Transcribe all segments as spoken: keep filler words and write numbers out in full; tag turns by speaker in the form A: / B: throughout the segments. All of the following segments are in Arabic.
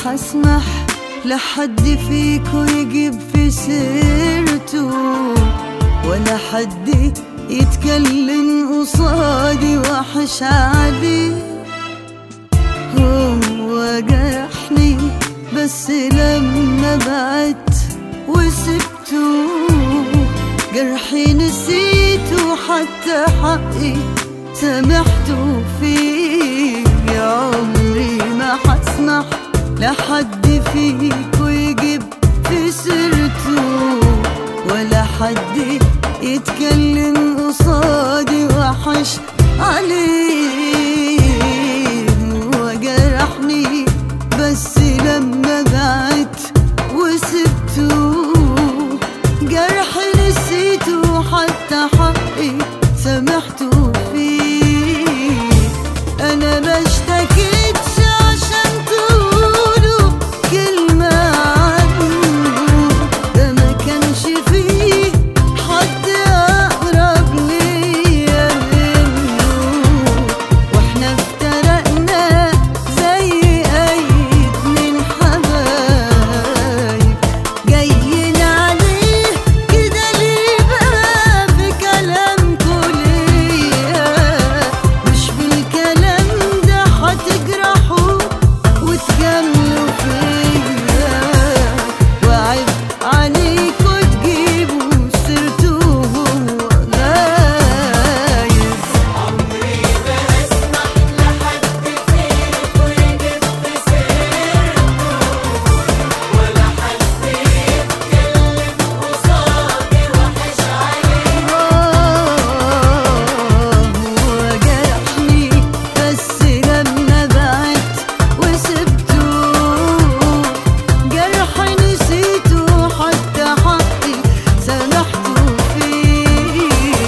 A: حسمح لحد فيكو يجيب في سيرته، ولا حد يتكلم قصادي وحش عليه. هو جرحني بس لما بعدت وسبته، جرحي نسيته حتى حقي سامحته فيه. يا عمري ما حسمح لحد فيكو يجيب في سيرته، ولا حد يتكلم قصادي وحش عليه. هو جرحني بس لما بعدت وسبته، جرحي نسيته حتى حقي سامحته فيه. أنا ما اشتكيتش عشان تقولوا كلمة عنه، ده ما كانش فيه حد أقرب ليا منه، واحنا افترقنا زي أي اتنين حبايب. جايين عليه كده ليه بقى في كلامكوا ليا؟ مش بالكلام ده هتجرحوا وتجاملوا فيا، وعيب عليكوا تجيبوا سيرته وهو غايب.
B: عمري ما أسمح لحد فيكو يجيب في سيرته، ولا حد يتكلم قصادي وحش عليه.
A: هو جرحني بس لما بعدت وسبته، جرحي نسيته حتى حقي سامحته فيه.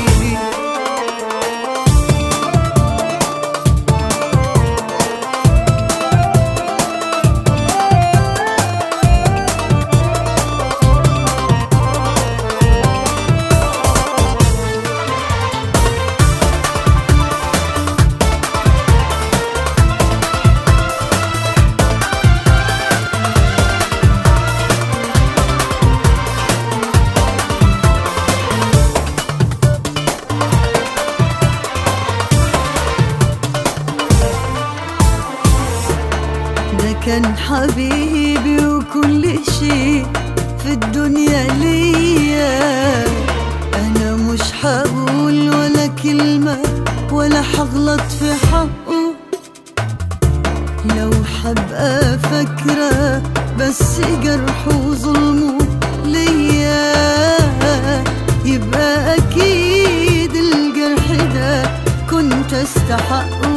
A: ده كان حبيبي وكل شيء في الدنيا ليا. أنا مش هقول ولا كلمة ولا هغلط في حقه، لو حبقى فاكرة بس جرحه وظلمه ليا، يبقى أكيد الجرح ده كنت أستحقه.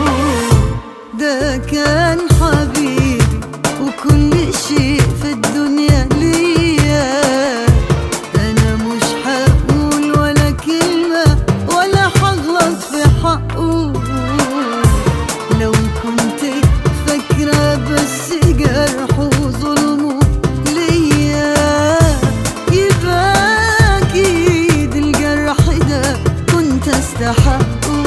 A: ده كان حبيبي وكل شيء في الدنيا ليا. أنا مش هقول ولا كلمة ولا هغلط في حقه، لو كنت فاكرة بس جرحه وظلمه ليا، يبقى أكيد الجرح ده كنت أستحقه.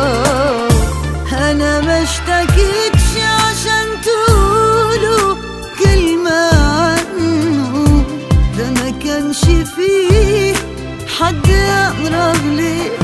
A: أنا ما اشتكيتش عشان تقولوا كلمة عنه، ده ما كانش فيه حد أقرب ليه